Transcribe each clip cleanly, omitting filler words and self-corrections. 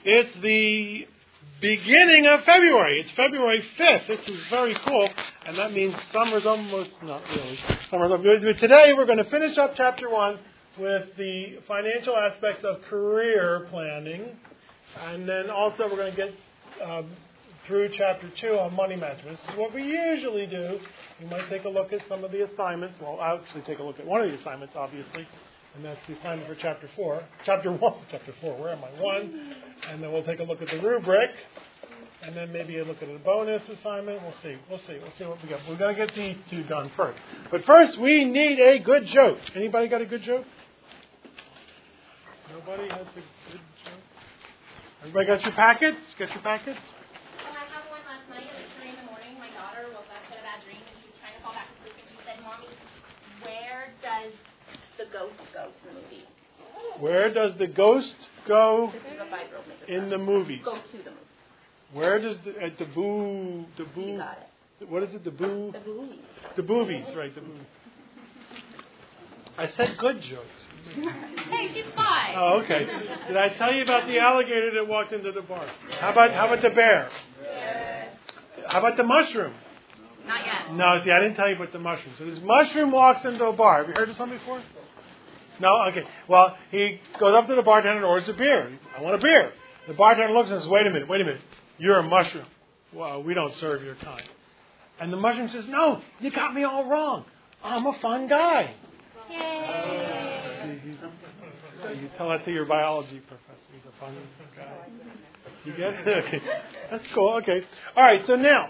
It's the beginning of February. It's February 5th. This is very cool. And that means summer's almost, not really. Today we're going to finish up Chapter 1 with the financial aspects of career planning. And then also we're going to get through Chapter 2 on money management. This is what we usually do. We might take a look at some of the assignments. Well, I'll actually take a look at one of the assignments, obviously. And that's the assignment for Chapter 4. Chapter 1. Chapter 4. Where am I? 1. And then we'll take a look at the rubric. And then maybe a look at a bonus assignment. We'll see what we got. We're going to get these two done first. But first, we need a good joke. Anybody got a good joke? Nobody has a good joke? Everybody got your packets? Got your packets? Well, I have one last night. It was 3 in the morning. My daughter woke up, had a bad dream, and she was trying to fall back asleep. And she said, "Mommy, where does the ghost go to the movie?" Where does the ghost go This is a 5-year-old in the movies? Go to the movie. Where does the boo? You got it. What is it? The boo? The boobies. The boobies, right? The boobies. I said good jokes. Hey, she's 5. Oh, okay. Did I tell you about the alligator that walked into the bar? How about the bear? How about the mushroom? Not yet. No, see, I didn't tell you about the mushroom. So this mushroom walks into a bar. Have you heard of something before? No? Okay. Well, he goes up to the bartender and orders a beer. I want a beer. The bartender looks and says, wait a minute. You're a mushroom. Well, we don't serve your kind. And the mushroom says, no, you got me all wrong. I'm a fun guy. Yay. You tell that to your biology professor. He's a fun guy. You get it? Okay. That's cool. Okay. All right. So now,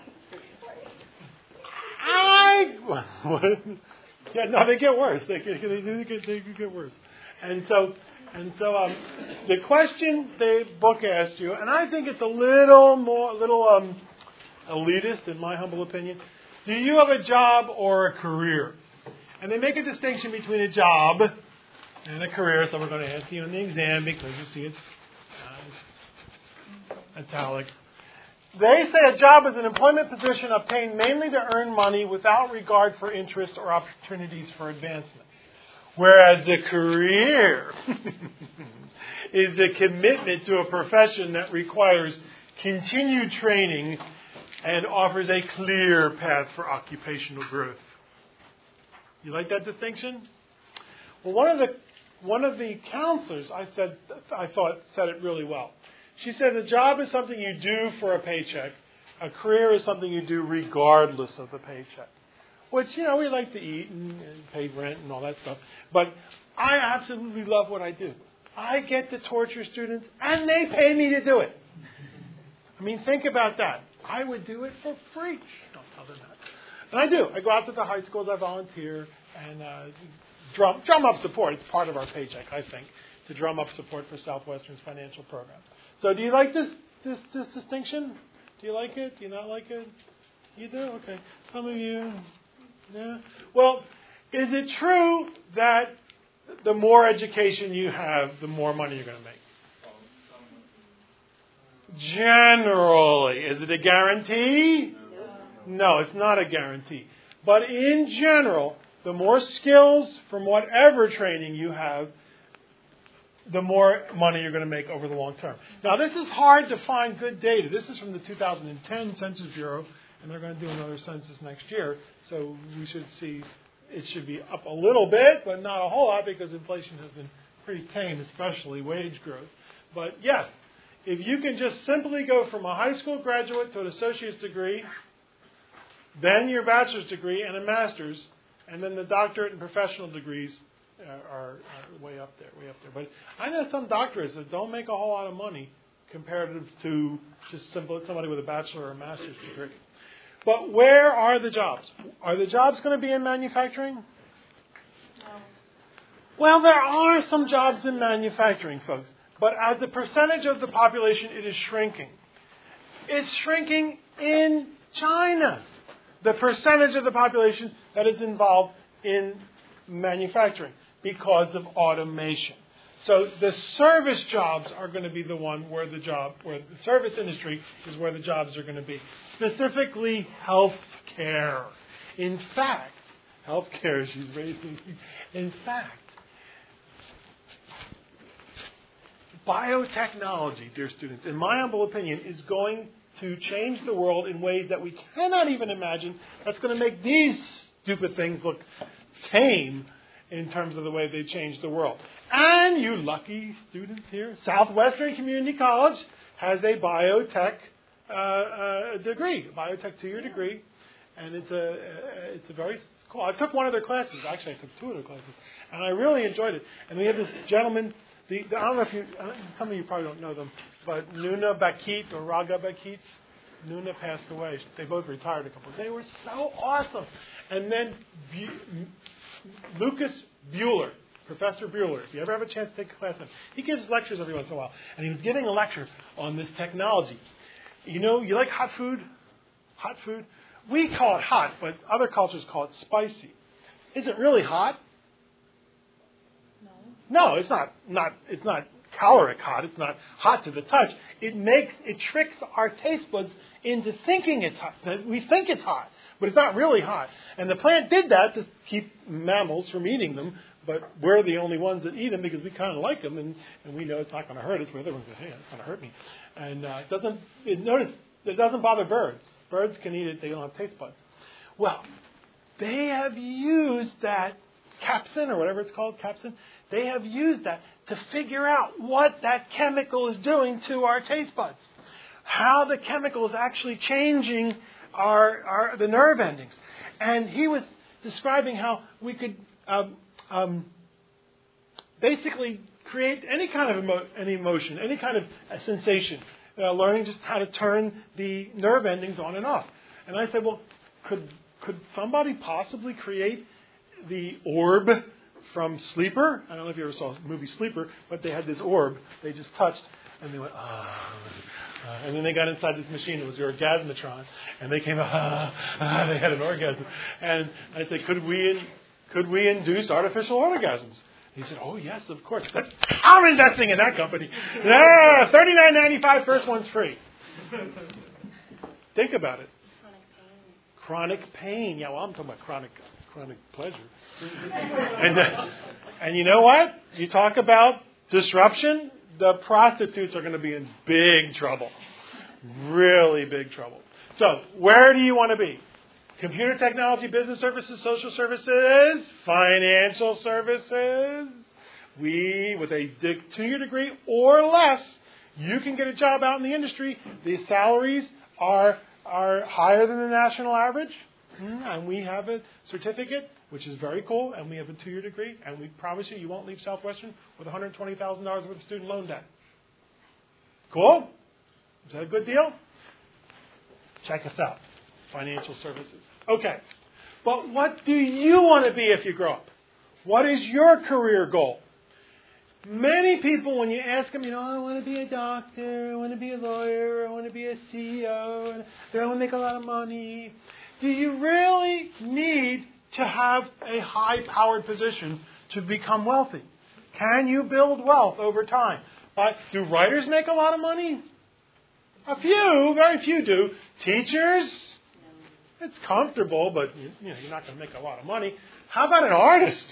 yeah, no, they get worse. They get worse. And so, the question the book asks you, and I think it's a little elitist in my humble opinion. Do you have a job or a career? And they make a distinction between a job and a career. So we're going to ask you in the exam because you see it's italic. They say a job is an employment position obtained mainly to earn money without regard for interest or opportunities for advancement. Whereas a career is a commitment to a profession that requires continued training and offers a clear path for occupational growth. You like that distinction? Well, one of the counselors I thought said it really well. She said a job is something you do for a paycheck. A career is something you do regardless of the paycheck. Which, we like to eat and pay rent and all that stuff. But I absolutely love what I do. I get to torture students and they pay me to do it. I mean, think about that. I would do it for free. Don't tell them that. And I do. I go out to the high schools, I volunteer, and drum up support. It's part of our paycheck, I think, to drum up support for Southwestern's financial program. So do you like this distinction? Do you like it? Do you not like it? You do? Okay. Some of you, yeah. Well, is it true that the more education you have, the more money you're going to make? Generally. Is it a guarantee? No, it's not a guarantee. But in general, the more skills from whatever training you have, the more money you're going to make over the long term. Now, this is hard to find good data. This is from the 2010 Census Bureau, and they're going to do another census next year. So we should see it should be up a little bit, but not a whole lot because inflation has been pretty tame, especially wage growth. But yes, if you can just simply go from a high school graduate to an associate's degree, then your bachelor's degree and a master's, and then the doctorate and professional degrees are way up there. But I know some doctorates that don't make a whole lot of money comparative to just somebody with a bachelor or a master's degree. But where are the jobs? Are the jobs going to be in manufacturing? No. Well, there are some jobs in manufacturing, folks. But as a percentage of the population, it is shrinking. It's shrinking in China. The percentage of the population that is involved in manufacturing because of automation. So the service jobs are going to be the one where the service industry is where the jobs are going to be. Specifically, health care. In fact, health care, she's raising. In fact, Biotechnology, dear students, in my humble opinion, is going to change the world in ways that we cannot even imagine. That's going to make these stupid things look tame in terms of the way they change the world. And you lucky students here, Southwestern Community College has a biotech degree, a biotech 2-year degree, and it's a very cool. I took one of their classes. Actually, I took 2 of their classes, and I really enjoyed it. And we have this gentleman. I don't know if you, some of you probably don't know them, but Nuna Bakit or Raga Bakit. Nuna passed away. They both retired a couple. They were so awesome. And then Lucas Bueller, Professor Bueller, if you ever have a chance to take a class with him, he gives lectures every once in a while. And he was giving a lecture on this technology. You know, you like hot food? Hot food? We call it hot, but other cultures call it spicy. Is it really hot? No, it's not. It's not caloric hot. It's not hot to the touch. It tricks our taste buds into thinking it's hot. We think it's hot, but it's not really hot. And the plant did that to keep mammals from eating them, but we're the only ones that eat them because we kind of like them, and we know it's not going to hurt us. But other ones go, hey, it's going to hurt me. And notice, it doesn't bother birds. Birds can eat it. They don't have taste buds. Well, they have used that capsin, or whatever it's called, capsin. They have used that to figure out what that chemical is doing to our taste buds. How the chemical is actually changing the nerve endings. And he was describing how we could basically create any kind of emotion, any kind of sensation, learning just how to turn the nerve endings on and off. And I said, well, could somebody possibly create the orb from Sleeper? I don't know if you ever saw the movie Sleeper, but they had this orb they just touched, and they went, and then they got inside this machine. It was your Orgasmatron, and they came, they had an orgasm. And I said, could we induce artificial orgasms? He said, oh, yes, of course. I'm investing in that company. Yeah, $39.95, first one's free. Think about it. Chronic pain. Yeah, well, I'm talking about chronic pleasure. And you know what? You talk about disruption, the prostitutes are going to be in big trouble. Really big trouble. So, where do you want to be? Computer technology, business services, social services, financial services. With a 2-year degree or less, you can get a job out in the industry. The salaries are higher than the national average. And we have a certificate, which is very cool, and we have a 2-year degree, and we promise you won't leave Southwestern with $120,000 worth of student loan debt. Cool? Is that a good deal? Check us out. Financial services. Okay. But what do you want to be if you grow up? What is your career goal? Many people, when you ask them, I want to be a doctor, I want to be a lawyer, I want to be a CEO, I want to make a lot of money. Do you really need to have a high-powered position to become wealthy? Can you build wealth over time? Do writers make a lot of money? A few, very few do. Teachers? It's comfortable, but you're not going to make a lot of money. How about an artist?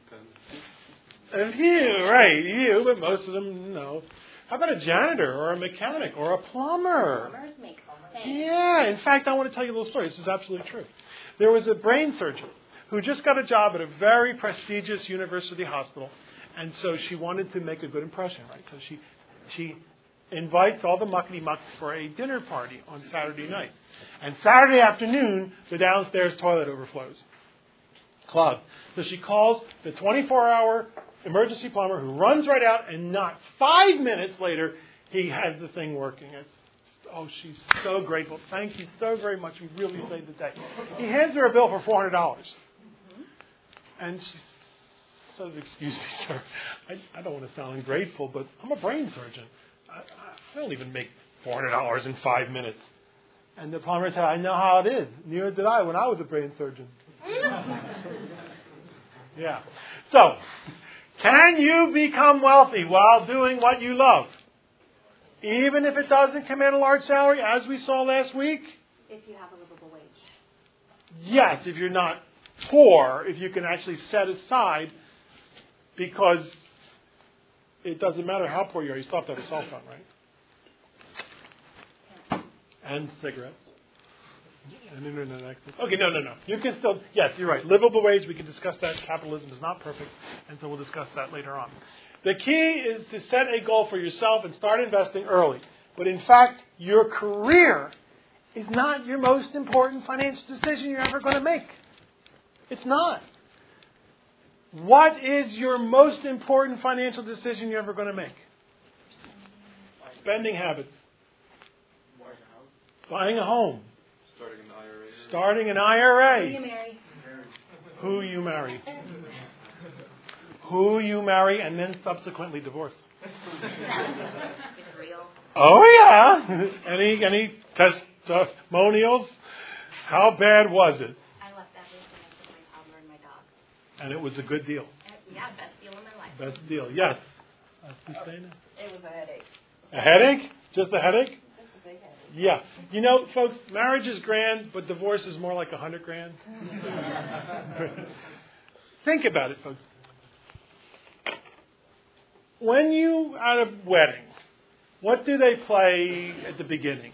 A few, right? You, but most of them, no. How about a janitor or a mechanic or a plumber? Plumbers make money. Yeah. In fact, I want to tell you a little story. This is absolutely true. There was a brain surgeon who just got a job at a very prestigious university hospital, and so she wanted to make a good impression, right? So she invites all the muckety-mucks for a dinner party on Saturday night. And Saturday afternoon, the downstairs toilet overflows. Clogged. So she calls the 24-hour emergency plumber who runs right out, and not 5 minutes later, he has the thing working. She's so grateful. Thank you so very much. You really saved the day. He hands her a bill for $400. And she says, excuse me, sir, I don't want to sound ungrateful, but I'm a brain surgeon. I don't even make $400 in 5 minutes. And the plumber said, I know how it is. Neither did I when I was a brain surgeon. Yeah. So, can you become wealthy while doing what you love? Even if it doesn't command a large salary, as we saw last week? If you have a livable wage. Yes, if you're not poor, if you can actually set aside, because it doesn't matter how poor you are, you still have to have a cell phone, right? And cigarettes. And internet access. Okay, no. You can still, yes, you're right. Livable wage, we can discuss that. Capitalism is not perfect, and so we'll discuss that later on. The key is to set a goal for yourself and start investing early. But in fact, your career is not your most important financial decision you're ever going to make. It's not. What is your most important financial decision you're ever going to make? Spending habits. Buying a home. Starting an IRA. Who you marry. Who you marry. Who you marry and then subsequently divorce. It's real. Oh yeah. Any testimonials? How bad was it? I left everything except my toddler and my dog. And it was a good deal. Yeah, best deal in my life. Best deal, yes. Sustainable. It was a headache. A headache? Just a headache? Just a big headache. Yeah. You know, folks, marriage is grand, but divorce is more like $100,000. Think about it, folks. When you at a wedding, what do they play at the beginning?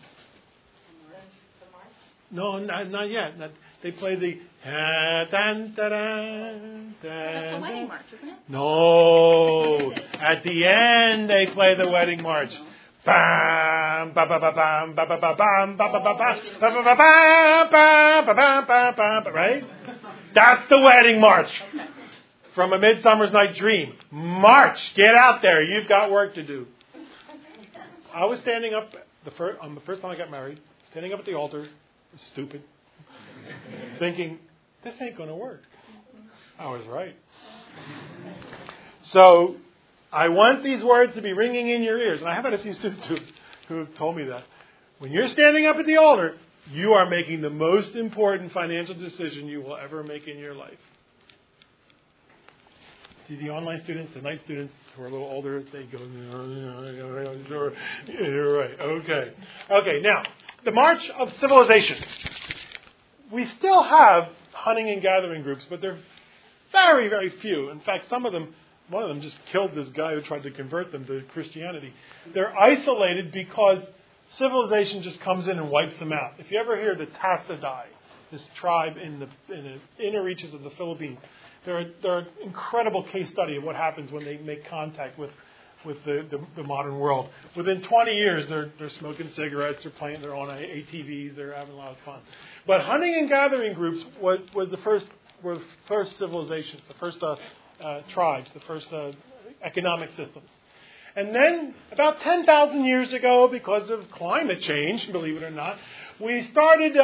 No, not yet. They play the That's the wedding march, isn't it? No. At the end, they play the wedding march. Bam, ba ba ba bam, ba ba ba bam, ba ba ba ba, ba ba ba bam, ba ba bam, ba ba, right? That's the wedding march. From A Midsummer's Night Dream. March. Get out there. You've got work to do. I was standing up on the first time I got married, standing up at the altar, stupid, thinking, this ain't going to work. I was right. So I want these words to be ringing in your ears. And I have had a few students who have told me that. When you're standing up at the altar, you are making the most important financial decision you will ever make in your life. See, the online students, the night students who are a little older, they go, you're right. Okay, now, the march of civilization. We still have hunting and gathering groups, but they're very, very few. In fact, one of them just killed this guy who tried to convert them to Christianity. They're isolated because civilization just comes in and wipes them out. If you ever hear the Tassidae, this tribe in the inner reaches of the Philippines, they're an incredible case study of what happens when they make contact with the modern world. Within 20 years, they're smoking cigarettes, they're playing their own ATVs, they're having a lot of fun. But hunting and gathering groups were the first civilizations, the first tribes, the first economic systems. And then, about 10,000 years ago, because of climate change, believe it or not, we started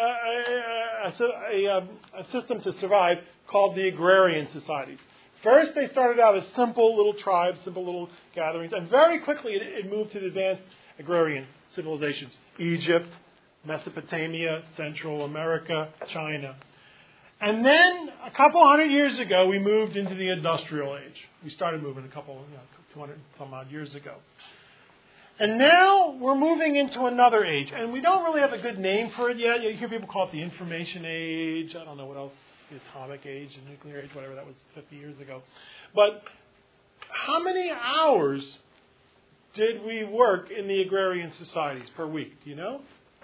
a system to survive called the agrarian societies. First, they started out as simple little tribes, simple little gatherings, and very quickly it moved to the advanced agrarian civilizations. Egypt, Mesopotamia, Central America, China. And then, a couple hundred years ago, we moved into the industrial age. We started moving 200 some odd years ago. And now we're moving into another age. And we don't really have a good name for it yet. You hear people call it the information age. I don't know what else. The atomic age, the nuclear age, whatever. That was 50 years ago. But how many hours did we work in the agrarian societies per week? Do you know?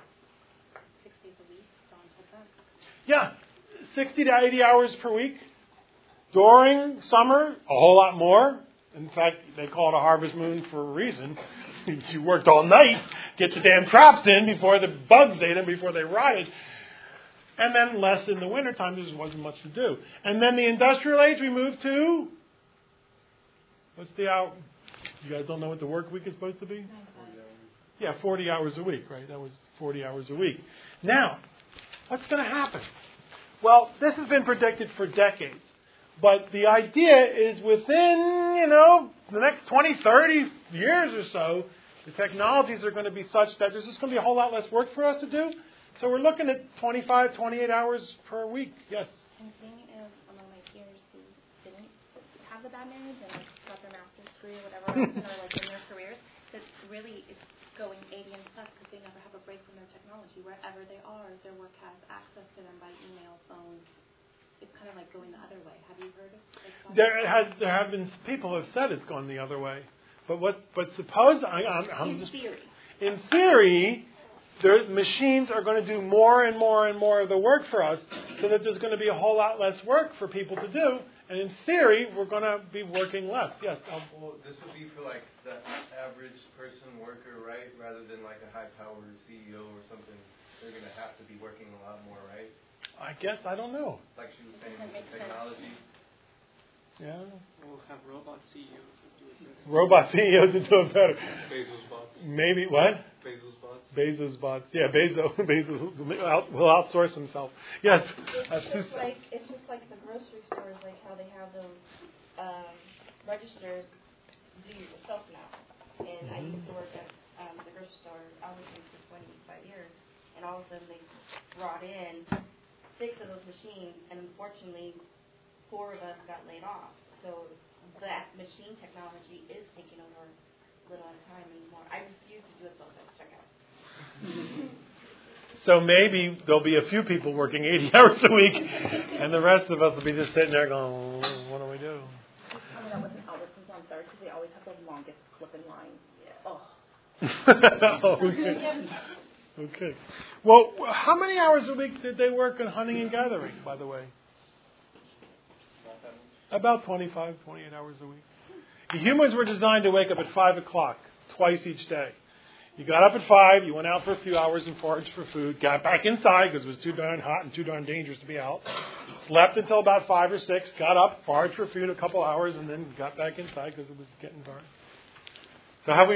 6 days a week. Dawn told them. Yeah. 60 to 80 hours per week. During summer, a whole lot more. In fact, they call it a harvest moon for a reason. You worked all night, get the damn crops in before the bugs ate them, before they rotted. And then less in the wintertime, there just wasn't much to do. And then the industrial age, we moved to, what's the hour? You guys don't know what the work week is supposed to be? 40 hours. Yeah, 40 hours a week, right? That was 40 hours a week. Now, what's going to happen? Well, this has been predicted for decades. But the idea is within, the next 20, 30 years or so, the technologies are going to be such that there's just going to be a whole lot less work for us to do. So we're looking at 25, 28 hours per week. Yes? I'm thinking of among my peers who didn't have the bad marriage and got their master's degree or whatever, or in their careers, that really it's going 80 and plus because they never have a break from their technology. Wherever they are, their work has access to them by email, phone, it's kind of like going the other way. Have you heard of like, There have been people who have said it's gone the other way. But suppose in theory, machines are going to do more and more and more of the work for us, so that there's going to be a whole lot less work for people to do. And in theory, we're going to be working less. Yes. Well, this would be for like the average person, worker, right? Rather than like a high-powered CEO or something. They're going to have to be working a lot more, right? I guess I don't know. Like she was saying, with the technology. Yeah. We'll have robot CEOs that do it better. Robot CEOs that do it better. Bezos bots. Maybe what? Bezos bots. Bezos bots. Yeah, Bezos will outsource himself. Yes. It's just like the grocery stores, like how they have those registers do it yourself now. And I used to work at the grocery store. I was there for 25 years, and all of a sudden they brought in 6 of those machines, and unfortunately 4 of us got laid off. So that machine technology is taking over a little at a time anymore. I refuse to do a self-checkout. So maybe there'll be a few people working 80 hours a week, and the rest of us will be just sitting there going, what do we do? Coming up with an Albertsons on third because they always have the longest flipping lines. Yeah. Okay. Well, how many hours a week did they work in hunting and gathering, by the way? About 25, 28 hours a week. The humans were designed to wake up at 5 o'clock twice each day. You got up at 5, you went out for a few hours and foraged for food, got back inside because it was too darn hot and too darn dangerous to be out, slept until about 5 or 6, got up, foraged for food a couple hours, and then got back inside because it was getting dark. So have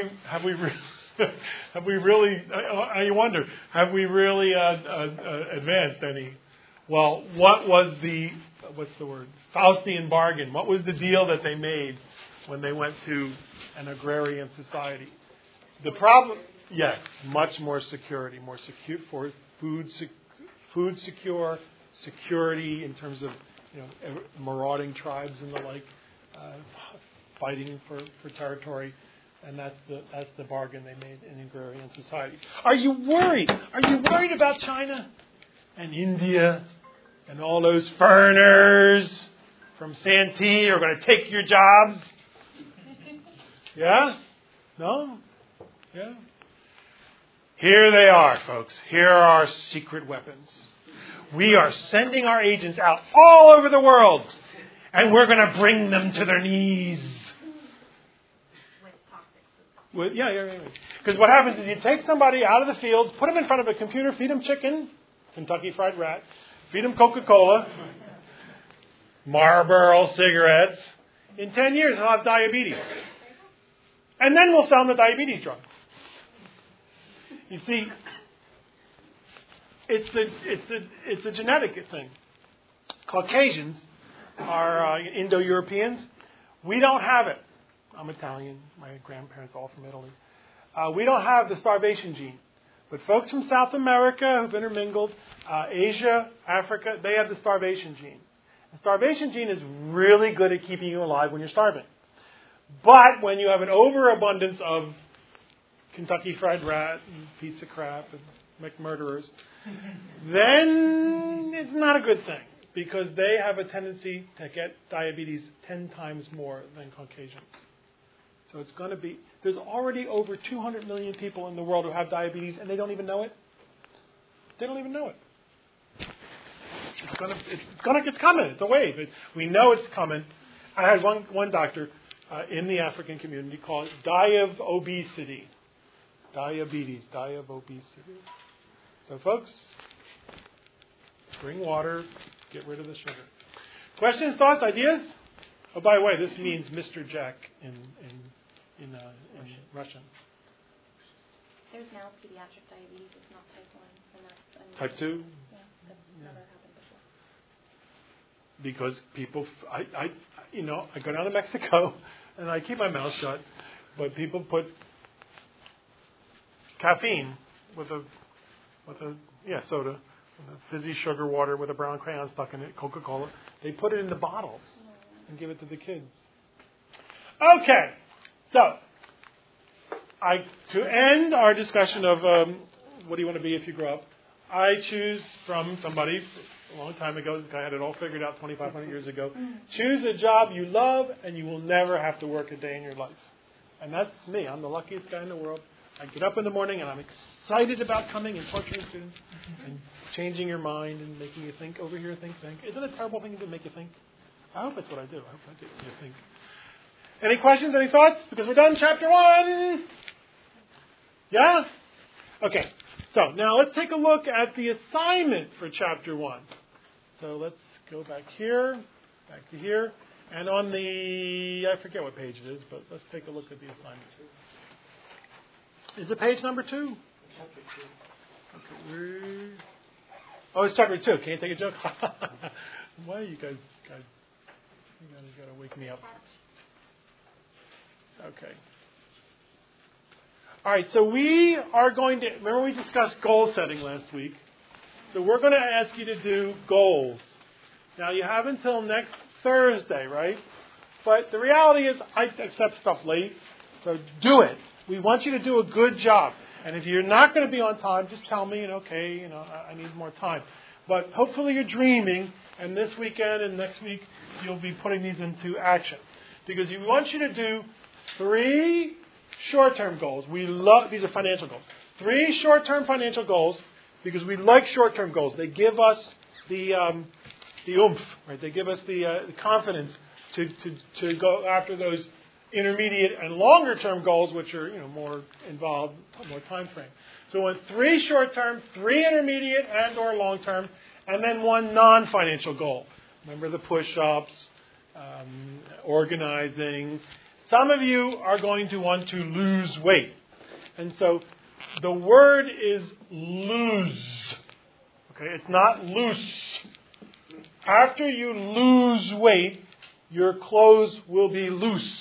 we really, I wonder, have we really advanced any? Well, what was Faustian bargain? What was the deal that they made when they went to an agrarian society? The problem, yes, much more security, more secure for food secure, security in terms of marauding tribes and the like, fighting for territory. And that's the bargain they made in agrarian society. Are you worried? Are you worried about China and India and all those foreigners from Santee are going to take your jobs? Yeah? No? Yeah? Here they are, folks. Here are our secret weapons. We are sending our agents out all over the world, and we're going to bring them to their knees. Yeah. Because what happens is you take somebody out of the fields, put them in front of a computer, feed them chicken, Kentucky Fried Rat, feed them Coca-Cola, Marlboro cigarettes. In 10 years, they'll have diabetes. And then we'll sell them the diabetes drug. You see, it's a genetic thing. Caucasians are Indo-Europeans. We don't have it. I'm Italian. My grandparents all from Italy. We don't have the starvation gene. But folks from South America who've intermingled, Asia, Africa, they have the starvation gene. The starvation gene is really good at keeping you alive when you're starving. But when you have an overabundance of Kentucky Fried Rat and pizza crap and McMurderers, then it's not a good thing. Because they have a tendency to get diabetes 10 times more than Caucasians. So it's going to be, there's already over 200 million people in the world who have diabetes and they don't even know it. They don't even know it. It's coming. It's a wave. We know it's coming. I had one doctor in the African community call it diabobesity. Diabetes, diabobesity. So folks, drink water, get rid of the sugar. Questions, thoughts, ideas? Oh, by the way, this means Mr. Jack in Russian. There's now pediatric diabetes. It's not type 1. And that's Type 2? Yeah, that's never happened before. Because people, I go down to Mexico and I keep my mouth shut, but people put caffeine with a soda, with a fizzy sugar water with a brown crayon stuck in it, Coca-Cola. They put it in the bottles and give it to the kids. Okay, so to end our discussion of what do you want to be if you grow up, I choose from somebody a long time ago. This guy had it all figured out 2,500 years ago. Choose a job you love, and you will never have to work a day in your life. And that's me. I'm the luckiest guy in the world. I get up in the morning, and I'm excited about coming and torturing students and changing your mind and making you think over here, think. Isn't it a terrible thing to make you think? I hope that's what I do. I hope I get you to think. Any questions, any thoughts? Because we're done chapter 1. Yeah? Okay. So now let's take a look at the assignment for chapter 1. So let's go back here, back to here. And on the, I forget what page it is, but let's take a look at the assignment. Is it page number 2? Chapter 2. Okay. Oh, it's chapter 2. Can you take a joke? Why are you guys you gotta wake me up. Okay. All right, so we are going to, remember we discussed goal setting last week. So we're going to ask you to do goals. Now you have until next Thursday, right? But the reality is I accept stuff late, so do it. We want you to do a good job. And if you're not going to be on time, just tell me, okay, I need more time. But hopefully you're dreaming, and this weekend and next week you'll be putting these into action. Because we want you to do 3 short-term goals. These are financial goals. 3 short-term financial goals because we like short-term goals. They give us the oomph, right? They give us the confidence to go after those intermediate and longer-term goals, which are more involved, more time frame. So we want 3 short-term, 3 intermediate and or long-term, and then 1 non-financial goal. Remember the push-ups, organizing. Some of you are going to want to lose weight. And so the word is lose. Okay, it's not loose. After you lose weight, your clothes will be loose.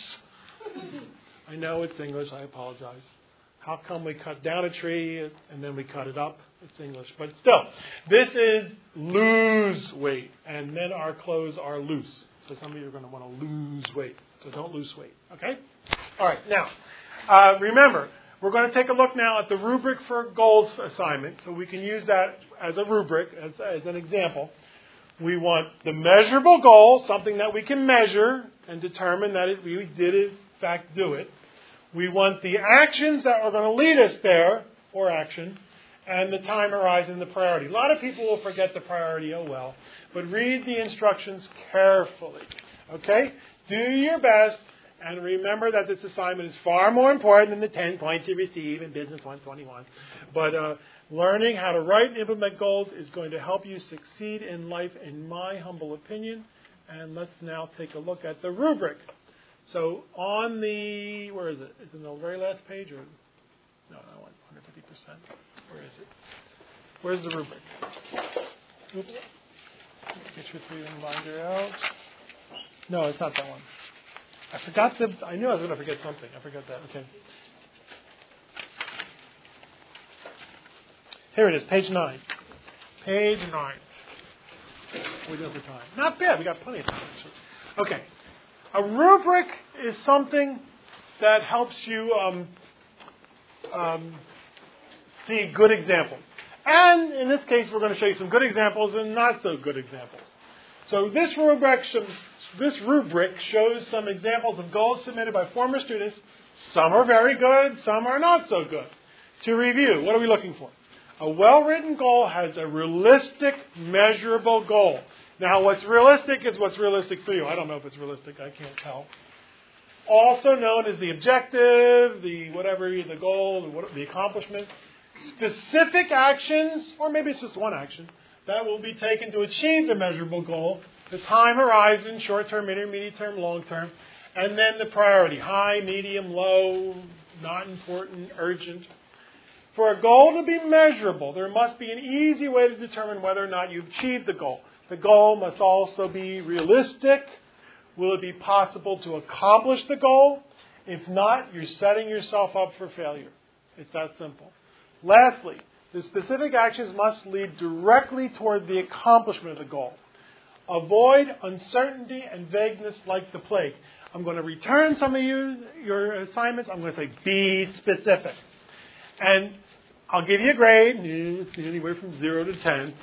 I know it's English, I apologize. How come we cut down a tree and then we cut it up? It's English. But still, this is lose weight. And then our clothes are loose. So some of you are going to want to lose weight. So don't lose weight. Okay? All right. Now, remember, we're going to take a look now at the rubric for goals assignment. So we can use that as a rubric, as an example. We want the measurable goal, something that we can measure and determine that we did, in fact, do it. We want the actions that are going to lead us there, or action, and the time horizon, the priority. A lot of people will forget the priority, oh well. But read the instructions carefully. Okay? Do your best, and remember that this assignment is far more important than the 10 points you receive in Business 121. But learning how to write and implement goals is going to help you succeed in life, in my humble opinion. And let's now take a look at the rubric. So on the, where is it? Is it on the very last page? Or no, I want 150%. Where is it? Where's the rubric? Oops. Get your 3 reminder out. No, it's not that one. I knew I was going to forget something. I forgot that. Okay. Here it is, page 9. Page 9. We're doing for time. Not bad. We got plenty of time, actually. Okay. A rubric is something that helps you see good examples. And in this case, we're going to show you some good examples and not so good examples. So this rubric shows some examples of goals submitted by former students. Some are very good, some are not so good. To review, what are we looking for? A well-written goal has a realistic, measurable goal. Now, what's realistic is what's realistic for you. I don't know if it's realistic. I can't tell. Also known as the objective, the goal, the accomplishment. Specific actions, or maybe it's just one action, that will be taken to achieve the measurable goal. The time horizon, short-term, intermediate-term, long-term. And then the priority, high, medium, low, not important, urgent. For a goal to be measurable, there must be an easy way to determine whether or not you've achieved the goal. The goal must also be realistic. Will it be possible to accomplish the goal? If not, you're setting yourself up for failure. It's that simple. Lastly, the specific actions must lead directly toward the accomplishment of the goal. Avoid uncertainty and vagueness like the plague. I'm going to return some of your assignments. I'm going to say, be specific. And I'll give you a grade, anywhere from 0 to 10.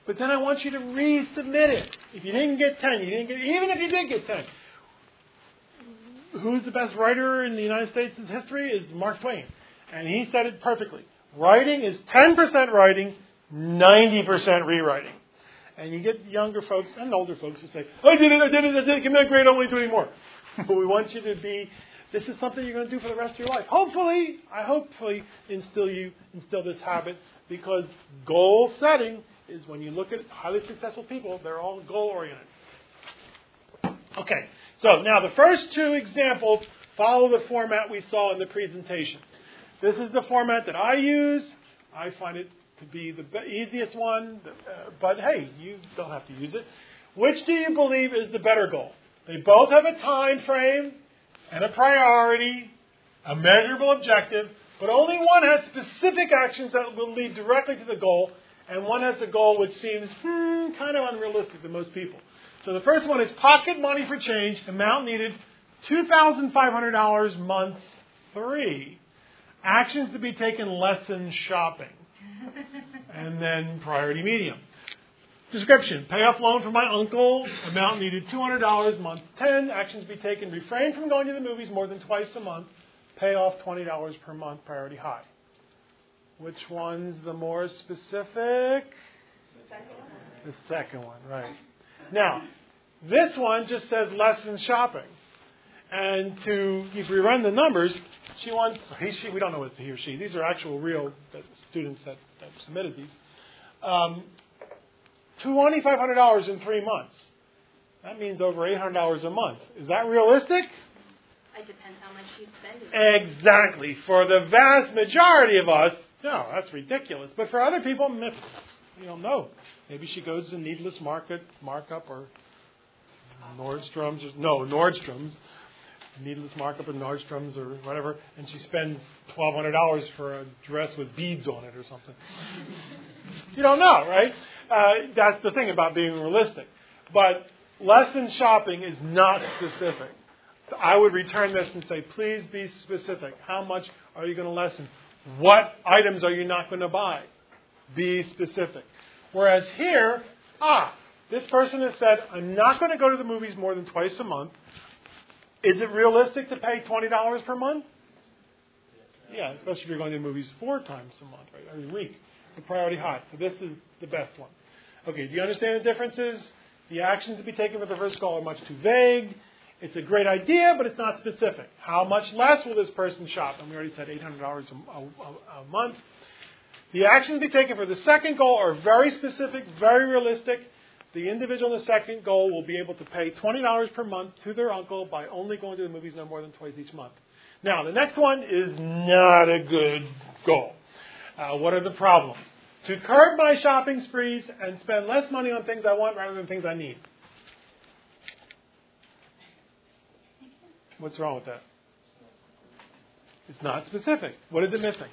But then I want you to resubmit it. If you didn't get 10, you didn't get, even if you did get 10. Who's the best writer in the United States' history is Mark Twain. And he said it perfectly. Writing is 10% writing, 90% rewriting. And you get younger folks and older folks who say, I did it, give me that grade, I don't want to do any more. But we want you to be, this is something you're going to do for the rest of your life. Hopefully instill this habit, because goal setting is when you look at highly successful people, they're all goal-oriented. Okay, so now the first two examples follow the format we saw in the presentation. This is the format that I use. I find it to be the easiest one, but hey, you don't have to use it. Which do you believe is the better goal? They both have a time frame and a priority, a measurable objective, but only one has specific actions that will lead directly to the goal, and one has a goal which seems kind of unrealistic to most people. So the first one is pocket money for change, amount needed, $2,500, month 3. Actions to be taken, lesson shopping. And then priority medium. Description, pay off loan from my uncle, amount needed $200, month 10. Actions to be taken, refrain from going to the movies more than twice a month, pay off $20 per month, priority high. Which one's the more specific? The second one, right. Now, this one just says lesson shopping. And if we run the numbers, she wants, we don't know what's he or she. These are actual real students that submitted these. $2,500 in 3 months. That means over $800 a month. Is that realistic? It depends how much you spend. Exactly. For the vast majority of us, no, that's ridiculous. But for other people, you don't know. Maybe she goes to Needless Markup or Nordstrom's. Needless Markup or Nordstrom's or whatever, and she spends $1,200 for a dress with beads on it or something. You don't know, right? That's the thing about being realistic. But lesson shopping is not specific. I would return this and say, please be specific. How much are you going to lessen? What items are you not going to buy? Be specific. Whereas here, this person has said, I'm not going to go to the movies more than twice a month. Is it realistic to pay $20 per month? Yeah, especially if you're going to the movies 4 times a month, right? Every week. It's a priority high. So this is the best one. Okay, do you understand the differences? The actions to be taken for the first goal are much too vague. It's a great idea, but it's not specific. How much less will this person shop? And we already said $800 a month. The actions to be taken for the second goal are very specific, very realistic. The individual in the second goal will be able to pay $20 per month to their uncle by only going to the movies no more than twice each month. Now, the next one is not a good goal. What are the problems? To curb my shopping sprees and spend less money on things I want rather than things I need. What's wrong with that? It's not specific. What is it missing?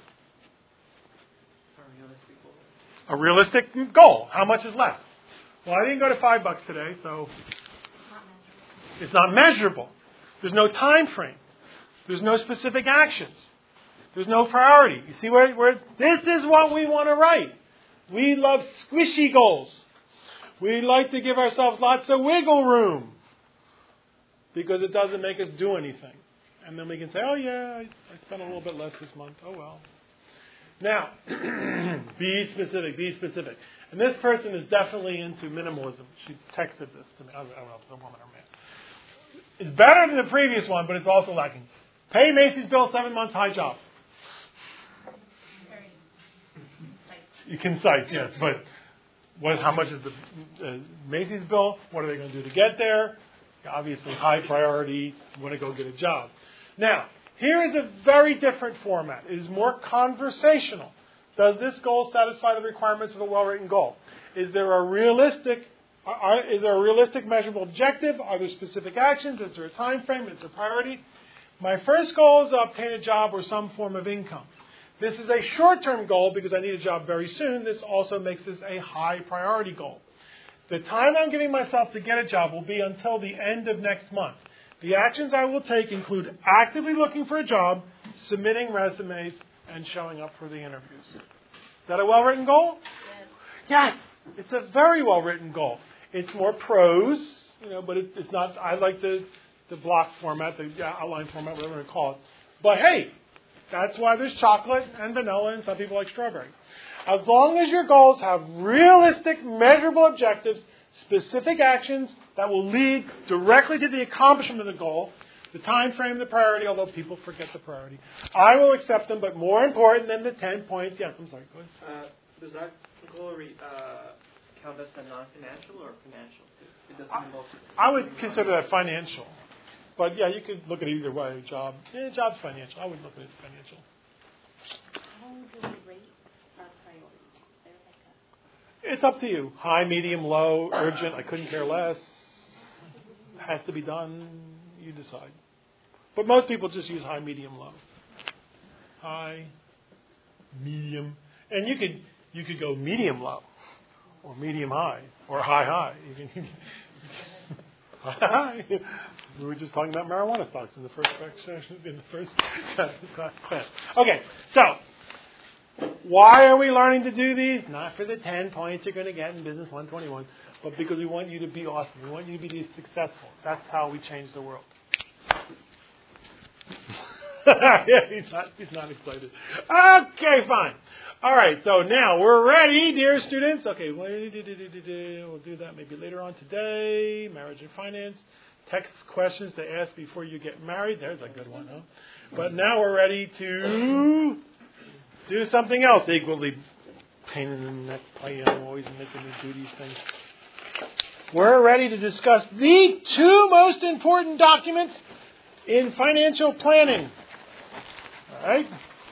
A realistic goal. How much is left? Well, I didn't go to $5 today, so it's not measurable. There's no time frame. There's no specific actions. There's no priority. You see where this is what we want to write. We love squishy goals. We like to give ourselves lots of wiggle room because it doesn't make us do anything. And then we can say, oh yeah, I spent a little bit less this month. Oh well. Now, be specific, be specific. And this person is definitely into minimalism. She texted this to me. I don't know if it's a woman or man. It's better than the previous one, but it's also lacking. Pay Macy's bill 7 months, high job. You can cite, yes, but how much is the Macy's bill? What are they going to do to get there? Obviously, high priority, want to go get a job. Now, here is a very different format. It is more conversational. Does this goal satisfy the requirements of a well-written goal? Is there a realistic measurable objective? Are there specific actions? Is there a time frame? Is there priority? My first goal is to obtain a job or some form of income. This is a short-term goal because I need a job very soon. This also makes this a high priority goal. The time I'm giving myself to get a job will be until the end of next month. The actions I will take include actively looking for a job, submitting resumes, and showing up for the interviews. Is that a well-written goal? Yes. Yes. It's a very well-written goal. It's more prose, but it's not. I like the block format, the outline format, whatever you want to call it. But hey, that's why there's chocolate and vanilla, and some people like strawberry. As long as your goals have realistic, measurable objectives, specific actions that will lead directly to the accomplishment of the goal, the time frame, the priority, although people forget the priority, I will accept them, but more important than the 10 points. Yes, I'm sorry, go ahead. Does that goal count as a non-financial or financial? It doesn't involve. I would consider that financial. But yeah, you could look at it either way. Job's financial. I would look at it financial. How do we rate our priorities? Is there It's up to you. High, medium, low, urgent, I couldn't care less. Has to be done. You decide. But most people just use high, medium, low. High, medium. And you could go medium low, or medium high, or high high. High. We were just talking about marijuana stocks in the first section, in the first class. Okay, so why are we learning to do these? Not for the 10 points you're going to get in Business 121, but because we want you to be awesome. We want you to be successful. That's how we change the world. Yeah, he's not excited. Okay, fine. All right, so now we're ready, dear students. Okay, we'll do that maybe later on today. Marriage and finance. Text questions to ask before you get married. There's a good one, huh? But now we're ready to do something else equally pain in the neck, always making me do these things. We're ready to discuss the two most important documents in financial planning. All right?